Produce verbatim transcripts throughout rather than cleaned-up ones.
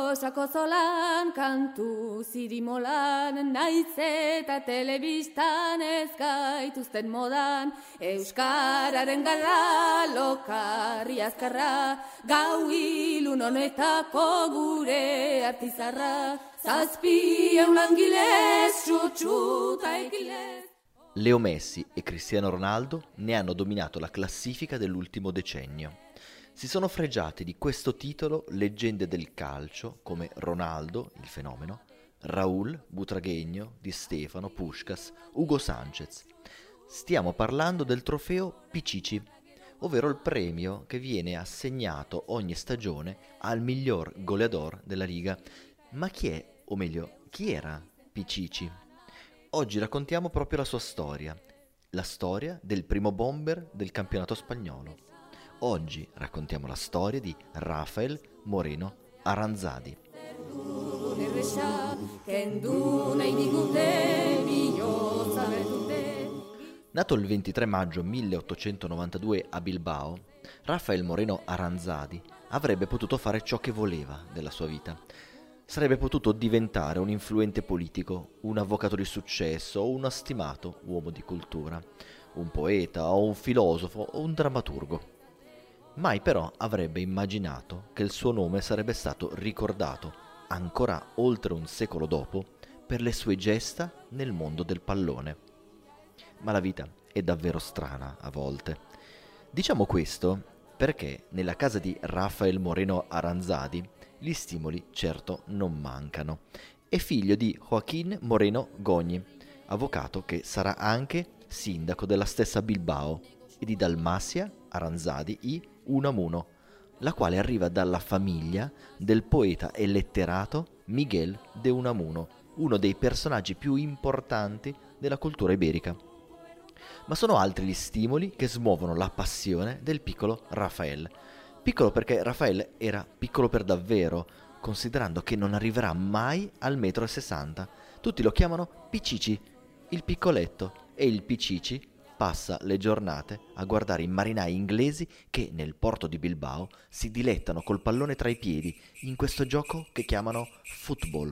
sako zolan, kantu zirimolan, naiz eta telebistan ez gaituzten modan, euskararen garra, lokarri azkarra, gau ilun honetako gure artizarra, zazpi eun langilez, txutxuta egilez. Leo Messi e Cristiano Ronaldo ne hanno dominato la classifica dell'ultimo decennio. Si sono fregiati di questo titolo leggende del calcio come Ronaldo, il fenomeno, Raúl, Butragueño, Di Stefano, Puskás, Hugo Sánchez. Stiamo parlando del trofeo Pichichi, ovvero il premio che viene assegnato ogni stagione al miglior goleador della Liga. Ma chi è, o meglio, chi era Pichichi? Oggi raccontiamo proprio la sua storia, la storia del primo bomber del campionato spagnolo. Oggi raccontiamo la storia di Rafael Moreno Aranzadi. Nato il ventitré maggio milleottocentonovantadue a Bilbao, Rafael Moreno Aranzadi avrebbe potuto fare ciò che voleva della sua vita. Sarebbe potuto diventare un influente politico, un avvocato di successo o uno stimato uomo di cultura, un poeta o un filosofo o un drammaturgo. Mai però avrebbe immaginato che il suo nome sarebbe stato ricordato, ancora oltre un secolo dopo, per le sue gesta nel mondo del pallone. Ma la vita è davvero strana a volte. Diciamo questo perché nella casa di Rafael Moreno Aranzadi gli stimoli certo non mancano. È figlio di Joaquín Moreno Gogni, avvocato che sarà anche sindaco della stessa Bilbao, e di Dalmacia Aranzadi y Unamuno, la quale arriva dalla famiglia del poeta e letterato Miguel de Unamuno, uno dei personaggi più importanti della cultura iberica. Ma sono altri gli stimoli che smuovono la passione del piccolo Rafael. Piccolo perché Rafael era piccolo per davvero, considerando che non arriverà mai al metro e sessanta. Tutti lo chiamano Pichichi, il piccoletto, e il Pichichi passa le giornate a guardare i marinai inglesi che nel porto di Bilbao si dilettano col pallone tra i piedi in questo gioco che chiamano football.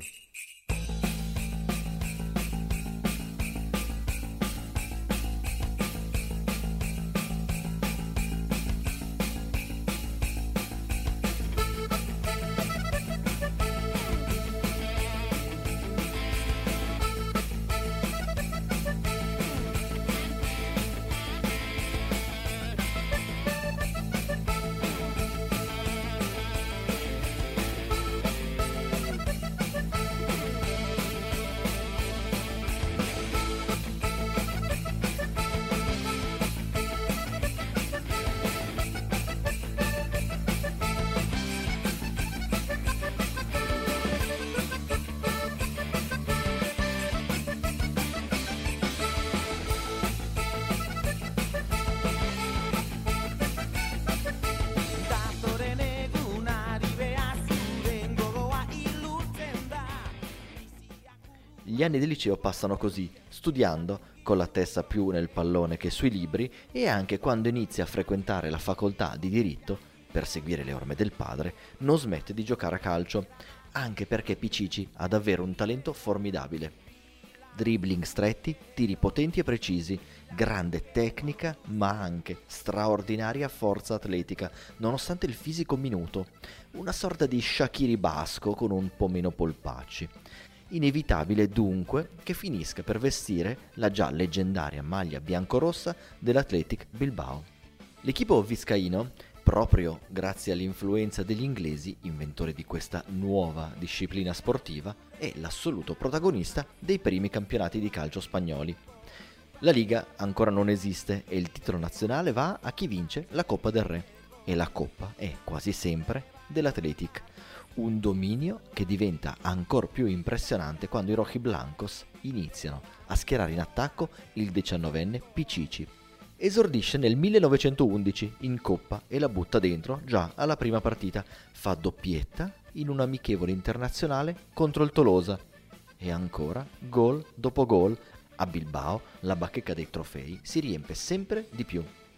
Gli anni del liceo passano così, studiando, con la testa più nel pallone che sui libri, e anche quando inizia a frequentare la facoltà di diritto, per seguire le orme del padre, non smette di giocare a calcio, anche perché Pichichi ha davvero un talento formidabile. Dribbling stretti, tiri potenti e precisi, grande tecnica, ma anche straordinaria forza atletica, nonostante il fisico minuto, una sorta di Shaqiri basco con un po' meno polpacci. Inevitabile dunque che finisca per vestire la già leggendaria maglia biancorossa dell'Athletic Bilbao. L'equipo viscaino, proprio grazie all'influenza degli inglesi, inventori di questa nuova disciplina sportiva, è l'assoluto protagonista dei primi campionati di calcio spagnoli. La Liga ancora non esiste e il titolo nazionale va a chi vince la Coppa del Re, e la Coppa è quasi sempre dell'Athletic. Un dominio che diventa ancora più impressionante quando i rojiblancos iniziano a schierare in attacco il diciannovenne Pichichi. Esordisce nel millenovecentoundici in Coppa e la butta dentro già alla prima partita. Fa doppietta in un amichevole internazionale contro il Tolosa. E ancora, gol dopo gol, a Bilbao la bacheca dei trofei si riempie sempre di più.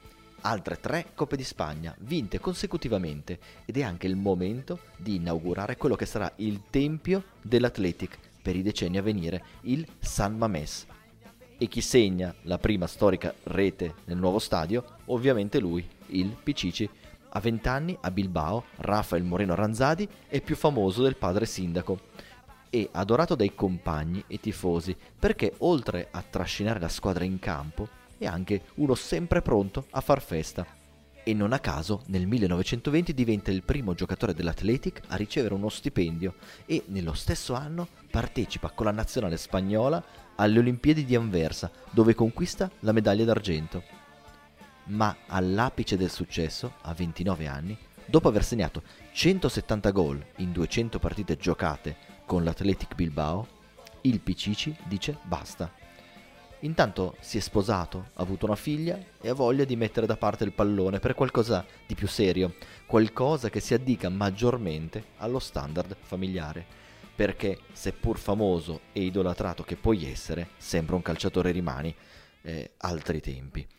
altre tre Coppe di Spagna, vinte consecutivamente, ed è anche il momento di inaugurare quello che sarà il tempio dell'Athletic per i decenni a venire, il San Mamés. E chi segna la prima storica rete nel nuovo stadio? Ovviamente lui, il Pichichi. A vent'anni a Bilbao, Rafael Moreno Aranzadi è più famoso del padre sindaco e adorato dai compagni e tifosi perché oltre a trascinare la squadra in campo è anche uno sempre pronto a far festa. E non a caso nel millenovecentoventi diventa il primo giocatore dell'Athletic a ricevere uno stipendio e nello stesso anno partecipa con la nazionale spagnola alle Olimpiadi di Anversa, dove conquista la medaglia d'argento. Ma all'apice del successo, a ventinove anni, dopo aver segnato centosettanta gol in duecento partite giocate con l'Athletic Bilbao, il Pichichi dice basta. Intanto si è sposato, ha avuto una figlia e ha voglia di mettere da parte il pallone per qualcosa di più serio, qualcosa che si addica maggiormente allo standard familiare, perché seppur famoso e idolatrato che puoi essere, sempre un calciatore rimani, eh, altri tempi.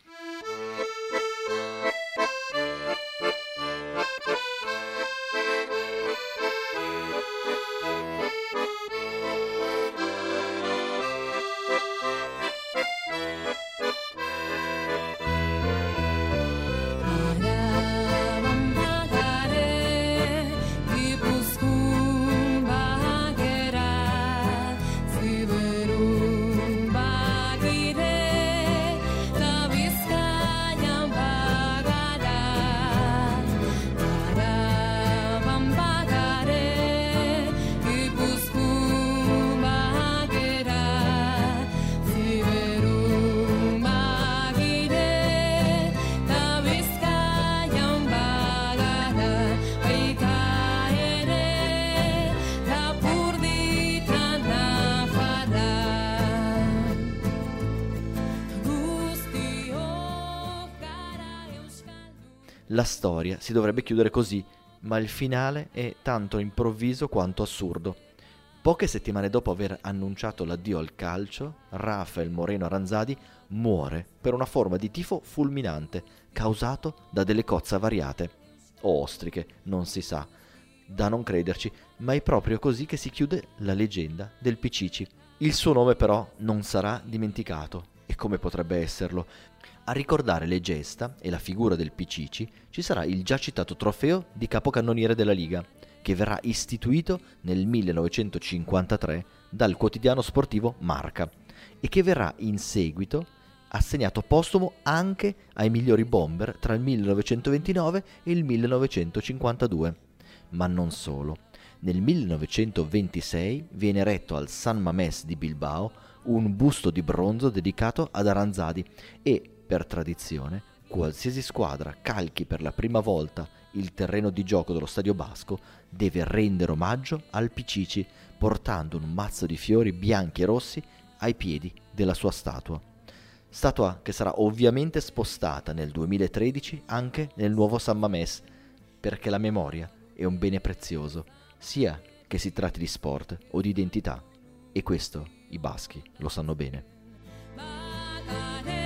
La storia si dovrebbe chiudere così, ma il finale è tanto improvviso quanto assurdo. Poche settimane dopo aver annunciato l'addio al calcio, Rafael Moreno Aranzadi muore per una forma di tifo fulminante causato da delle cozze avariate. O ostriche, non si sa. Da non crederci, ma è proprio così che si chiude la leggenda del Pichichi. Il suo nome però non sarà dimenticato. E come potrebbe esserlo? A ricordare le gesta e la figura del Pichichi ci sarà il già citato trofeo di capocannoniere della Liga, che verrà istituito nel millenovecentocinquantatré dal quotidiano sportivo Marca e che verrà in seguito assegnato postumo anche ai migliori bomber tra il millenovecentoventinove e il millenovecentocinquantadue. Ma non solo. Nel millenovecentoventisei viene eretto al San Mamés di Bilbao un busto di bronzo dedicato ad Aranzadi e, per tradizione, qualsiasi squadra calchi per la prima volta il terreno di gioco dello Stadio Basco deve rendere omaggio al Pichichi portando un mazzo di fiori bianchi e rossi ai piedi della sua statua. Statua che sarà ovviamente spostata nel duemilatredici anche nel nuovo San Mamés, perché la memoria è un bene prezioso, sia che si tratti di sport o di identità, e questo i baschi lo sanno bene.